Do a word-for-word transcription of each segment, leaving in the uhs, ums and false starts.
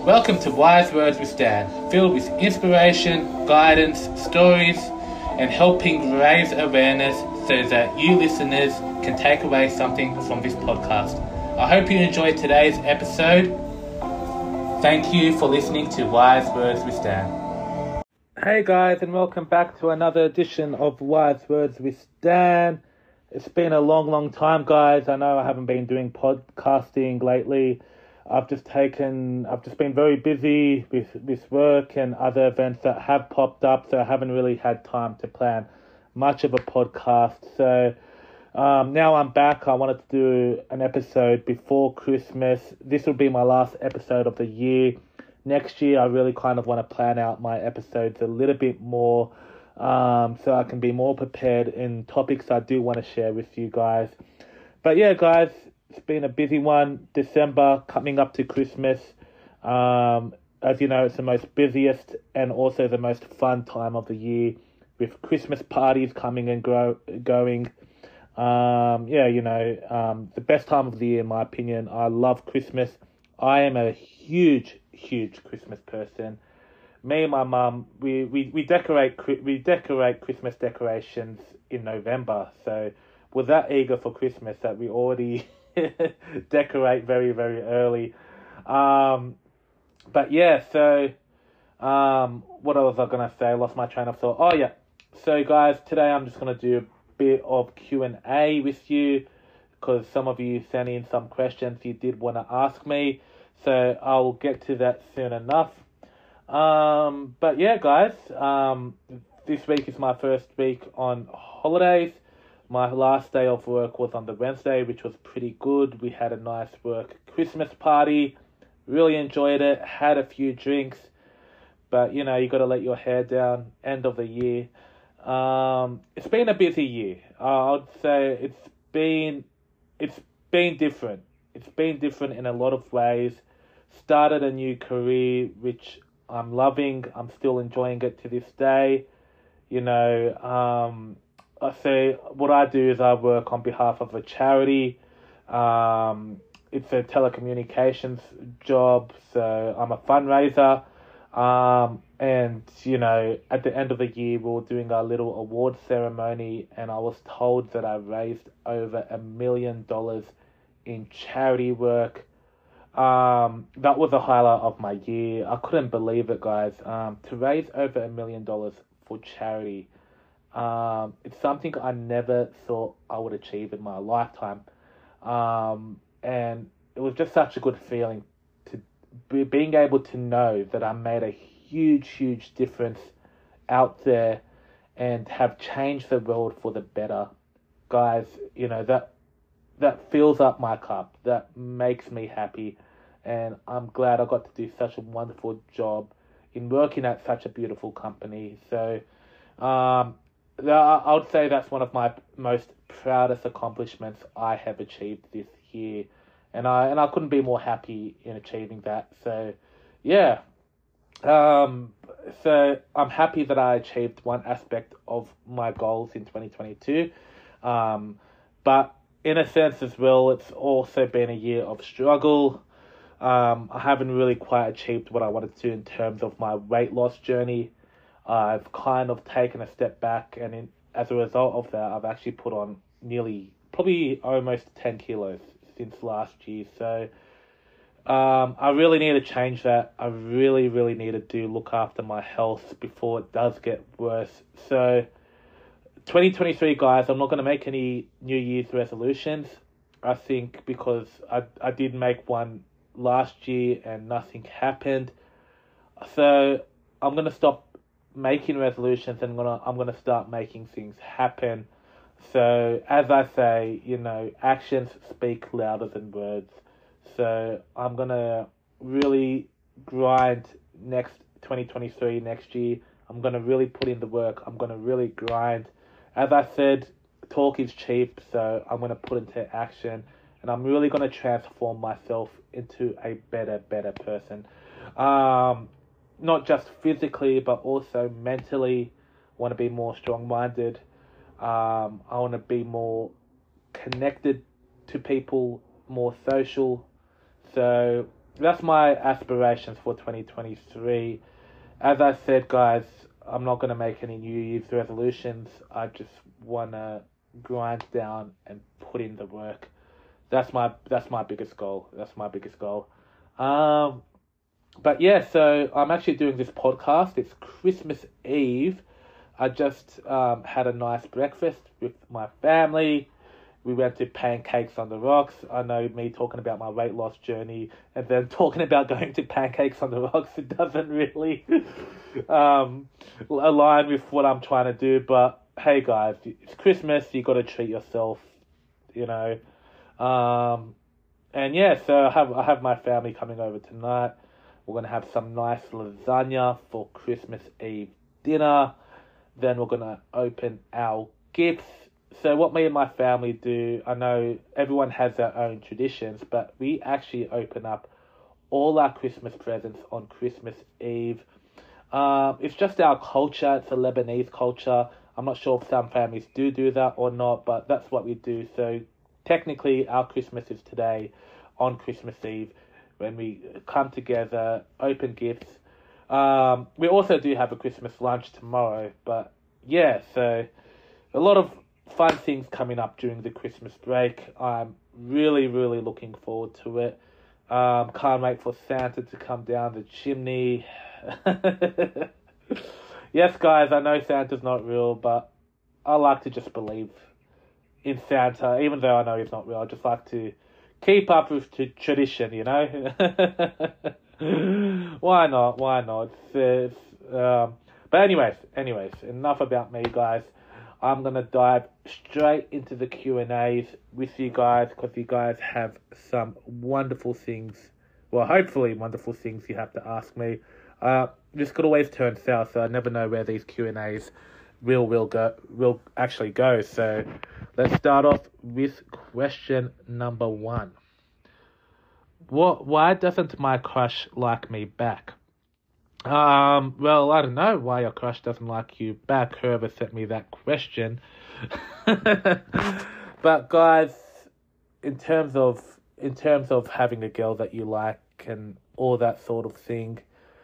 Welcome to Wise Words with Dan, filled with inspiration, guidance, stories, and helping raise awareness so that you listeners can take away something from this podcast. I hope you enjoyed today's episode. Thank you for listening to Wise Words with Dan. Hey guys, and welcome back to another edition of Wise Words with Dan. It's been a long, long time, guys. I know I haven't been doing podcasting lately. I've just taken, I've just been very busy with, with work and other events that have popped up, so I haven't really had time to plan much of a podcast. So um, now I'm back. I wanted to do an episode before Christmas. This will be my last episode of the year. Next year, I really kind of want to plan out my episodes a little bit more, um, so I can be more prepared in topics I do want to share with you guys. But yeah, guys, it's been a busy one. December coming up to Christmas. Um, as you know, it's the most busiest and also the most fun time of the year, with Christmas parties coming and grow, going. Um, yeah, you know, um, the best time of the year, in my opinion. I love Christmas. I am a huge, huge Christmas person. Me and my mum, we, we, we decorate we decorate Christmas decorations in November. So we're that eager for Christmas that we already decorate very, very early. Um, but yeah, so um, what else was I going to say? I lost my train of thought. Oh yeah, so guys, today I'm just going to do a bit of Q and A with you, because some of you sent in some questions you did want to ask me. So I'll get to that soon enough. Um, but yeah, guys, um, this week is my first week on holidays. My last day of work was on the Wednesday, which was pretty good. We had a nice work Christmas party. Really enjoyed it. Had a few drinks. But, you know, you got to let your hair down. End of the year. Um, it's been a busy year. Uh, I'd say it's been, it's been different. It's been different in a lot of ways. Started a new career, which I'm loving. I'm still enjoying it to this day. You know, um... I say what I do is I work on behalf of a charity. Um, it's a telecommunications job, so I'm a fundraiser. Um, and, you know, at the end of the year, we were doing our little award ceremony, and I was told that I raised over a million dollars in charity work. Um, that was a highlight of my year. I couldn't believe it, guys. Um, to raise over a million dollars for charity. Um, it's something I never thought I would achieve in my lifetime. Um, and it was just such a good feeling to be, being able to know that I made a huge, huge difference out there and have changed the world for the better. Guys, you know, that, that fills up my cup. That makes me happy. And I'm glad I got to do such a wonderful job in working at such a beautiful company. So, um, I would say that's one of my most proudest accomplishments I have achieved this year, and I and I couldn't be more happy in achieving that. So, yeah, um, so I'm happy that I achieved one aspect of my goals in twenty twenty-two, um, but in a sense as well, it's also been a year of struggle. Um, I haven't really quite achieved what I wanted to in terms of my weight loss journey. I've kind of taken a step back, and in, as a result of that, I've actually put on nearly, probably almost ten kilos since last year. So um, I really need to change that. I really, really need to look after my health before it does get worse. So twenty twenty-three, guys, I'm not going to make any New Year's resolutions. I think because I, I did make one last year and nothing happened. So I'm going to stop making resolutions, and I'm gonna I'm gonna start making things happen. So as I say, you know, actions speak louder than words. So I'm gonna really grind next twenty twenty-three, next year. I'm gonna really put in the work. I'm gonna really grind. As I said, talk is cheap, so I'm gonna put into action, and I'm really gonna transform myself into a better, better person. Um. Not just physically, but also mentally. Want to be more strong-minded. Um, I want to be more connected to people, more social. So that's my aspirations for twenty twenty-three. As I said, guys, I'm not going to make any New Year's resolutions. I just want to grind down and put in the work. That's my that's my biggest goal. That's my biggest goal. Um, but yeah, so I'm actually doing this podcast. It's Christmas Eve. I just um, had a nice breakfast with my family. We went to Pancakes on the Rocks. I know me talking about my weight loss journey and then talking about going to Pancakes on the Rocks, it doesn't really um, align with what I'm trying to do. But hey, guys, it's Christmas. You got to treat yourself, you know. Um, and yeah, so I have I have my family coming over tonight. We're gonna have some nice lasagna for Christmas Eve dinner. Then we're gonna open our gifts. So what me and my family do, I know everyone has their own traditions, but we actually open up all our Christmas presents on Christmas Eve. Um, it's just our culture. It's a Lebanese culture. I'm not sure if some families do do that or not, but that's what we do. So technically, our Christmas is today on Christmas Eve when we come together, open gifts. Um, we also do have a Christmas lunch tomorrow, but yeah, so a lot of fun things coming up during the Christmas break. I'm really, really looking forward to it. Um, can't wait for Santa to come down the chimney. Yes, guys, I know Santa's not real, but I like to just believe in Santa, even though I know he's not real. I just like to keep up with t- tradition, you know? Why not? Why not? It's, it's, um, but anyways, anyways, enough about me, guys. I'm going to dive straight into the Q and A's with you guys because you guys have some wonderful things, well, hopefully wonderful things you have to ask me. Uh, this could always turn south, so I never know where these Q and A's will will go will actually go. So let's start off with question number one. What? Why doesn't my crush like me back? Um, well, I don't know why your crush doesn't like you back, whoever sent me that question. But guys, in terms of in terms of having a girl that you like and all that sort of thing,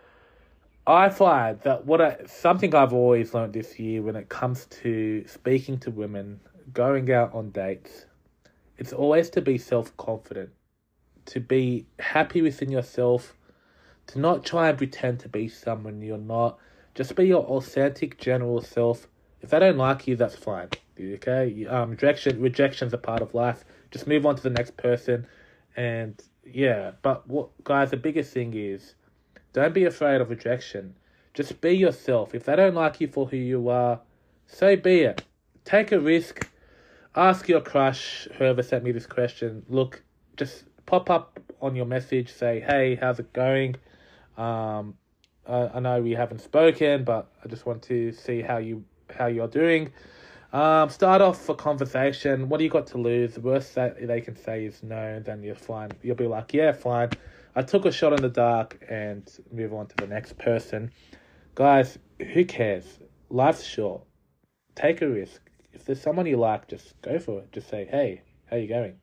I find that what I, something I've always learned this year when it comes to speaking to women, going out on dates, it's always to be self-confident, to be happy within yourself, to not try and pretend to be someone you're not. Just be your authentic, general self. If they don't like you, that's fine. Okay? Um, rejection, rejection's a part of life. Just move on to the next person. And yeah, but what, guys, the biggest thing is, don't be afraid of rejection. Just be yourself. If they don't like you for who you are, so be it. Take a risk. Ask your crush, whoever sent me this question, look, just pop up on your message, say, hey, how's it going? Um, I, I know we haven't spoken, but I just want to see how you how you're doing. Um, start off a conversation. What do you got to lose? The worst that they can say is no, then you're fine. You'll be like, yeah, fine. I took a shot in the dark and move on to the next person. Guys, who cares? Life's short. Take a risk. If there's someone you like, just go for it. Just say, hey, how you going?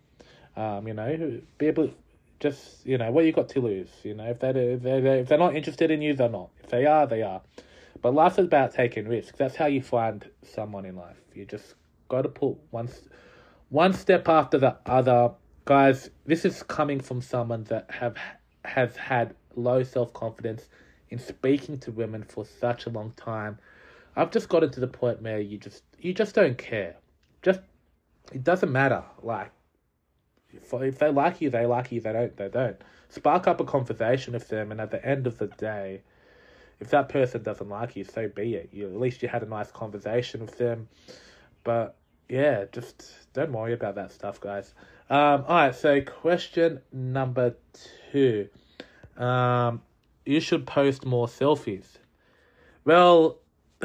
Um, you know, be able to just, you know, what you got to lose? You know, if they if they if they're not interested in you, they're not. If they are, they are. But life is about taking risks. That's how you find someone in life. You just got to put one one step after the other. Guys, this is coming from someone that have has had low self-confidence in speaking to women for such a long time. I've just gotten to the point where you just you just don't care. Just it doesn't matter. Like if, if they like you, they like you. They don't, they don't. Spark up a conversation with them, and at the end of the day, if that person doesn't like you, so be it. You at least you had a nice conversation with them. But yeah, just don't worry about that stuff, guys. Um, all right, so question number two. Um, you should post more selfies. Well,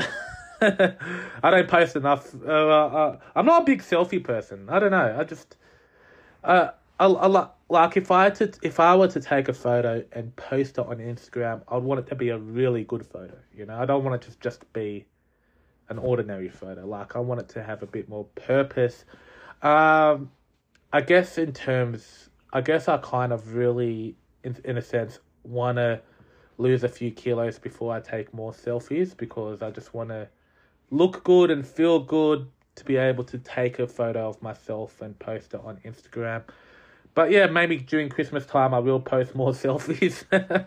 I don't post enough. Uh, uh, I'm not a big selfie person. I don't know. I just, uh, I, I like if I had to, if I were to take a photo and post it on Instagram, I'd want it to be a really good photo. You know, I don't want it to just be an ordinary photo. Like I want it to have a bit more purpose. Um. I guess in terms, I guess I kind of really in, in a sense, want to lose a few kilos before I take more selfies, because I just want to look good and feel good to be able to take a photo of myself and post it on Instagram. But yeah, maybe during Christmas time I will post more selfies.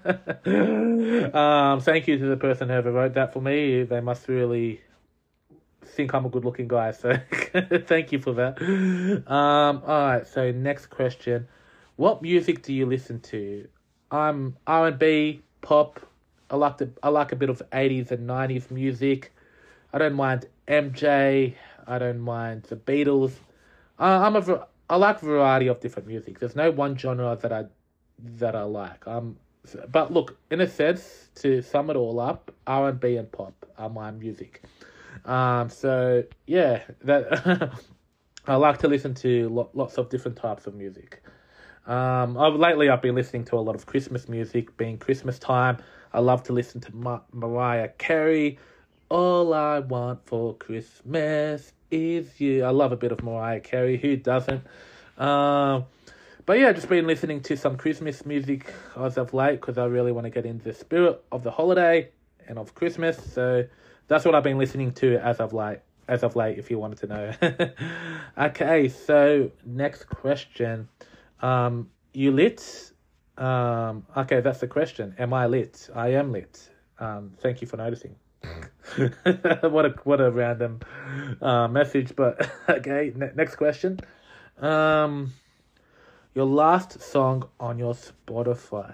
um, thank you to the person who ever wrote that for me. They must really think I'm a good looking guy, so thank you for that. Um, alright, so next question. What music do you listen to? I'm R and B, pop. I like the I like a bit of eighties and nineties music. I don't mind M J. I don't mind the Beatles. Uh, I'm a I like a variety of different music. There's no one genre that I that I like. Um, but look, in a sense, to sum it all up, R and B and pop are my music. Um, so yeah, that I like to listen to lo- lots of different types of music. Um, I've lately I've been listening to a lot of Christmas music. Being Christmas time, I love to listen to Ma- Mariah Carey. All I want for Christmas is you. I love a bit of Mariah Carey. Who doesn't? Um, but yeah, just been listening to some Christmas music as of late, because I really want to get into the spirit of the holiday and of Christmas. So that's what I've been listening to as of late. As of late, if you wanted to know. Okay, so next question. Um, you lit? Um, okay, that's the question. Am I lit? I am lit. Um, thank you for noticing. what a what a random uh, message, but okay. Ne- next question. Um, your last song on your Spotify.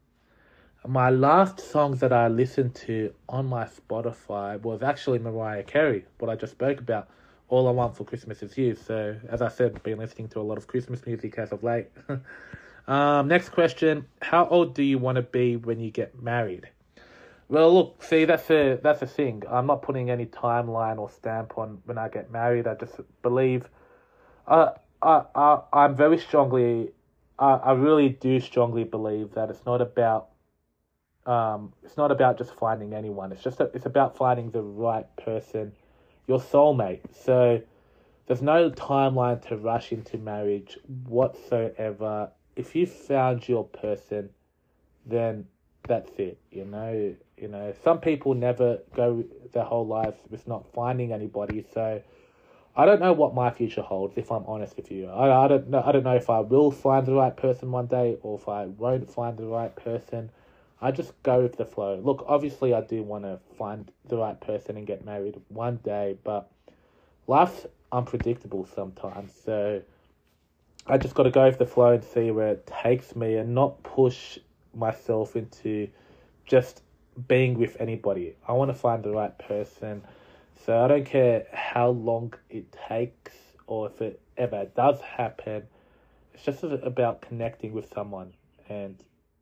My last song that I listened to on my Spotify was actually Mariah Carey, what I just spoke about. All I Want for Christmas Is You. So, as I said, I've been listening to a lot of Christmas music as of late. um, next question. How old do you want to be when you get married? Well, look, see, that's a, that's a thing. I'm not putting any timeline or stamp on when I get married. I just believe... I, I, I, I'm very strongly... I, I really do strongly believe that it's not about... Um, it's not about just finding anyone. It's just a, it's about finding the right person, your soulmate. So there's no timeline to rush into marriage whatsoever. If you found your person, then that's it. You know, you know. Some people never go their whole lives with not finding anybody. So I don't know what my future holds. If I'm honest with you, I I don't know. I don't know if I will find the right person one day or if I won't find the right person. I just go with the flow. Look, obviously I do want to find the right person and get married one day, but life's unpredictable sometimes. So I just got to go with the flow and see where it takes me and not push myself into just being with anybody. I want to find the right person. So I don't care how long it takes or if it ever does happen. It's just about connecting with someone and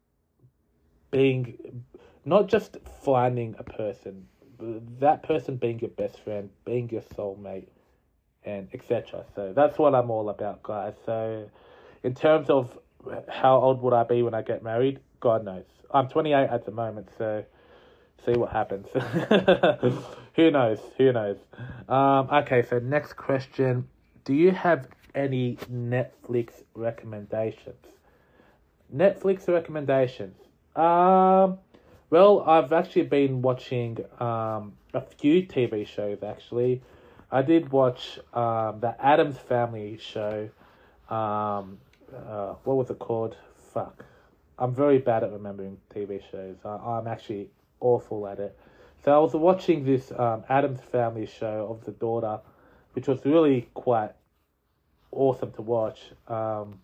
being, not just finding a person, that person being your best friend, being your soulmate, and et cetera. So that's what I'm all about, guys. So in terms of how old would I be when I get married, God knows. I'm twenty-eight at the moment, so see what happens. Who knows? Who knows? Um, okay, so next question. Do you have any Netflix recommendations? Netflix recommendations. Um, well, I've actually been watching um a few T V shows, actually. I did watch um the Addams Family show. Um, uh, what was it called? Fuck. I'm very bad at remembering T V shows. I, I'm actually awful at it. So I was watching this um Addams Family show of the daughter, which was really quite awesome to watch. Um,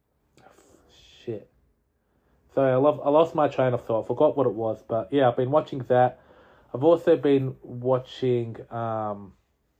shit. So I love I lost my train of thought. I forgot what it was, but yeah, I've been watching that. I've also been watching um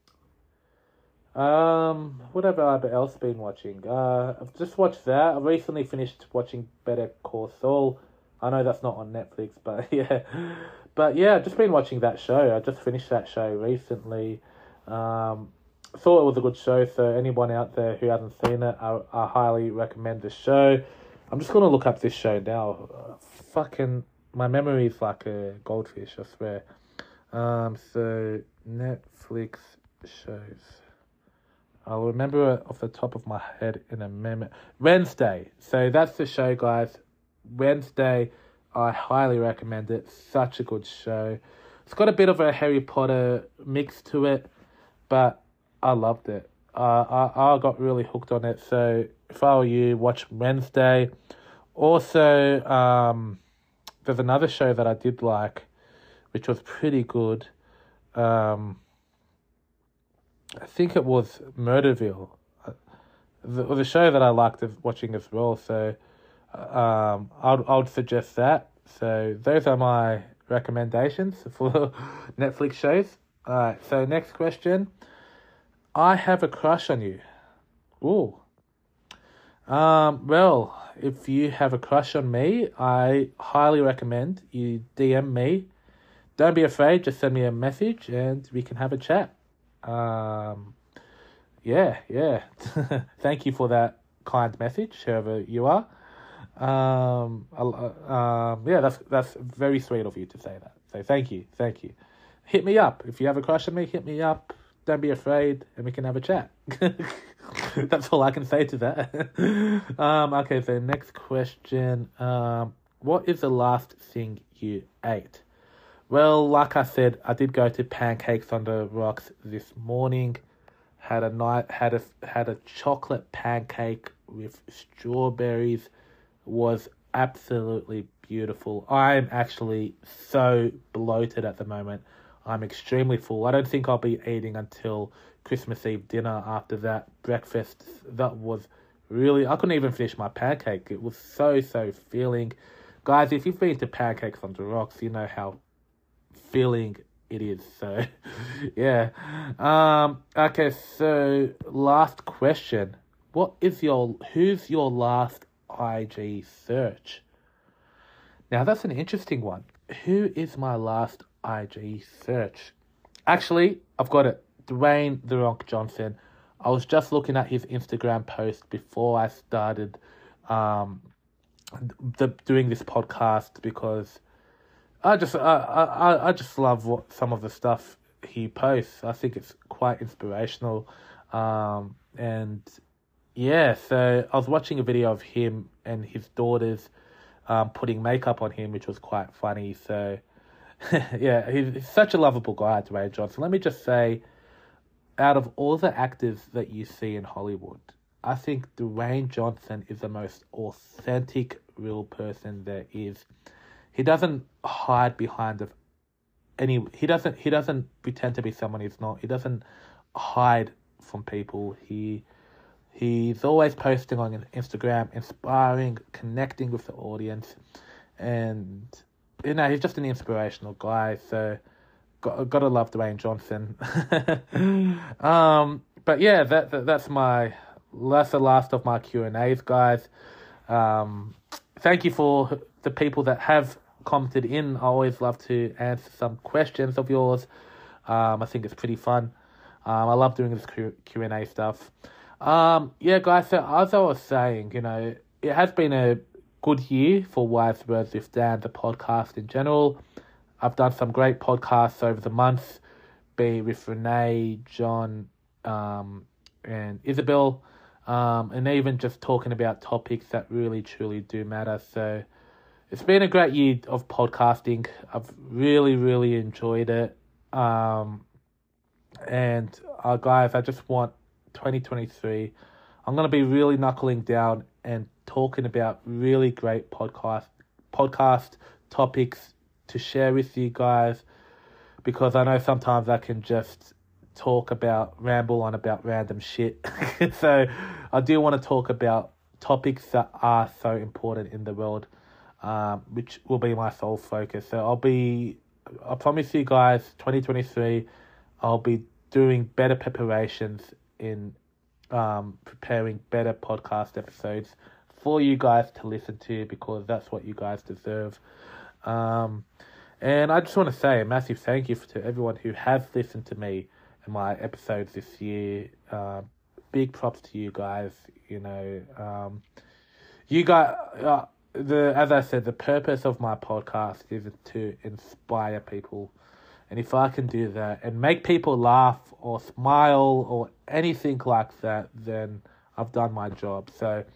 um what have I else been watching? Uh, I've just watched that. I recently finished watching Better Call Saul. I know that's not on Netflix, but yeah, but yeah, I've just been watching that show. I just finished that show recently. Um, thought it was a good show. So anyone out there who hasn't seen it, I, I highly recommend the show. I'm just going to look up this show now. Uh, fucking, my memory is like a goldfish, I swear. Um, so, Netflix shows. I'll remember it off the top of my head in a minute. Wednesday. So, that's the show, guys. Wednesday, I highly recommend it. Such a good show. It's got a bit of a Harry Potter mix to it, but I loved it. Uh, I, I got really hooked on it. So if I were you, watch Wednesday. Also, um, there's another show that I did like, which was pretty good. Um, I think it was Murderville. It was a show that I liked watching as well. So um, I'd, I would suggest that. So those are my recommendations for Netflix shows. All right, so next question. I have a crush on you. Ooh. Um, well, if you have a crush on me, I highly recommend you D M me. Don't be afraid, just send me a message and we can have a chat. Um, yeah, yeah. Thank you for that kind message, whoever you are. Um, um, yeah, that's that's very sweet of you to say that. So thank you, thank you. Hit me up. If you have a crush on me, hit me up. Don't be afraid, and we can have a chat. That's all I can say to that. um, okay, so next question. Um, what is the last thing you ate? Well, like I said, I did go to Pancakes on the Rocks this morning. Had a night, had a had a chocolate pancake with strawberries. Was absolutely beautiful. I'm actually so bloated at the moment. I'm extremely full. I don't think I'll be eating until Christmas Eve dinner after that breakfast. That was really... I couldn't even finish my pancake. It was so, so filling. Guys, if you've been to Pancakes on the Rocks, you know how filling it is. So, yeah. Um. Okay, so last question. What is your... Who's your last I G search? Now, that's an interesting one. Who is my last I G search? Actually, I've got it. Dwayne The Rock Johnson. I was just looking at his Instagram post before I started um, the, doing this podcast because I just I, I, I just love what some of the stuff he posts. I think it's quite inspirational. Um, and yeah, so I was watching a video of him and his daughters um, putting makeup on him, which was quite funny. So yeah, he's, he's such a lovable guy, Dwayne Johnson. Let me just say, out of all the actors that you see in Hollywood, I think Dwayne Johnson is the most authentic, real person there is. He doesn't hide behind of any. He doesn't. He doesn't pretend to be someone he's not. He doesn't hide from people. He he's always posting on Instagram, inspiring, connecting with the audience, and you know he's just an inspirational guy. So. Got, gotta love Dwayne Johnson. um, but yeah, that, that that's my that's the last of my Q and A's, guys. Um, thank you for the people that have commented in. I always love to answer some questions of yours. Um, I think it's pretty fun. Um, I love doing this Q and A stuff. Um, yeah, guys. So as I was saying, you know, it has been a good year for Wise Words with Dan, the podcast in general. I've done some great podcasts over the months, be with Renee, John, um, and Isabel, um, and even just talking about topics that really, truly do matter. So it's been a great year of podcasting. I've really, really enjoyed it. Um, and uh, guys, I just want twenty twenty-three. I'm going to be really knuckling down and talking about really great podcast, podcast topics to share with you guys, because I know sometimes I can just talk about, ramble on about random shit. So I do want to talk about topics that are so important in the world, um, which will be my sole focus. So I'll be, I promise you guys, twenty twenty-three, I'll be doing better preparations in um, preparing better podcast episodes for you guys to listen to, because that's what you guys deserve. Um, and I just want to say a massive thank you to everyone who has listened to me and my episodes this year. Uh, big props to you guys. You know, um, you guys, uh, the, as I said, the purpose of my podcast is to inspire people. And if I can do that and make people laugh or smile or anything like that, then I've done my job. So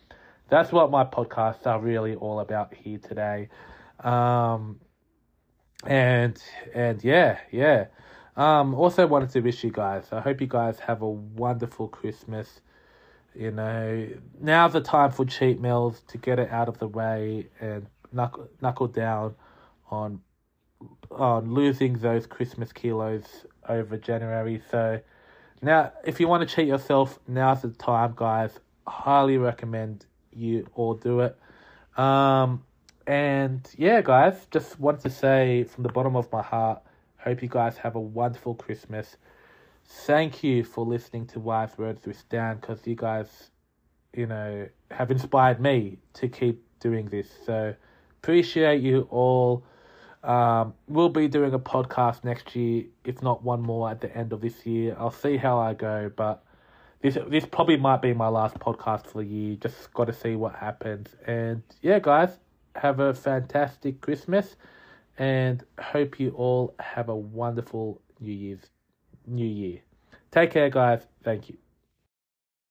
that's what my podcasts are really all about here today. Um, and, and yeah, yeah. Um, also wanted to wish you guys, I hope you guys have a wonderful Christmas. You know, now's the time for cheat meals, to get it out of the way and knuckle, knuckle down on on losing those Christmas kilos over January. So now, if you want to cheat yourself, now's the time, guys. Highly recommend you all do it. Um, and yeah, guys, just want to say from the bottom of my heart, hope you guys have a wonderful Christmas. Thank you for listening to Wise Words with Dan, because you guys, you know, have inspired me to keep doing this. So appreciate you all. Um, we'll be doing a podcast next year, if not one more at the end of this year. I'll see how I go, but this this probably might be my last podcast for the year. Just got to see what happens. And yeah, guys, have a fantastic Christmas, and hope you all have a wonderful New Year's New Year. Take care, guys. Thank you.